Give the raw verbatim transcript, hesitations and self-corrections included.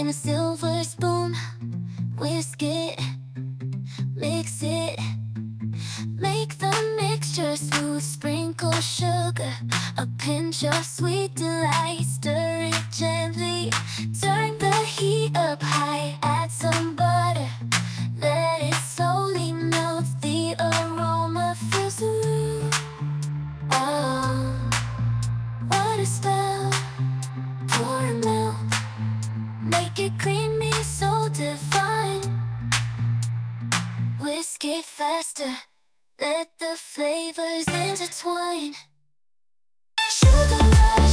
in a silver spoon. Whisk it, mix it, make the mixture smooth. Sprinkle sugar, a pinch of sweet delight. Stir it gently, turn the heat up high. Add some butter, let it slowly melt. The aroma fills the room. Oh, what a spell! Pour a milk, make it creamy, so divine. Whisk it faster, let the flavors intertwine. Sugar rush.